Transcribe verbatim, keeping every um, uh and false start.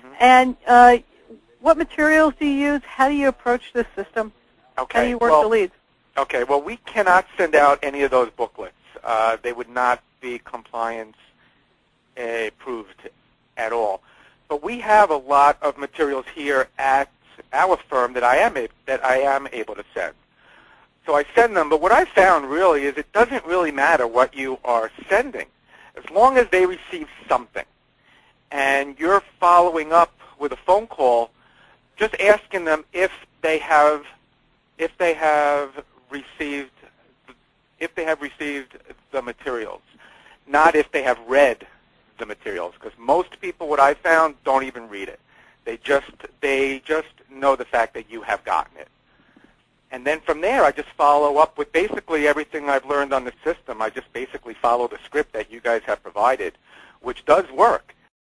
And uh, what materials do you use? How do you approach this system? Okay. How do you work well, the leads? Okay. Well, we cannot send out any of those booklets. Uh, they would not be compliance uh, approved at all. But we have a lot of materials here at our firm that I am a, that I am able to send. So I send them. But what I found really is it doesn't really matter what you are sending, as long as they receive something, and you're following up with a phone call, just asking them if they have if they have received if they have received the materials, not if they have read the materials, because most people, what I found, don't even read it. They just they just know the fact that you have gotten it. And then from there, I just follow up with basically everything I've learned on the system. I just basically follow the script that you guys have provided, which does work.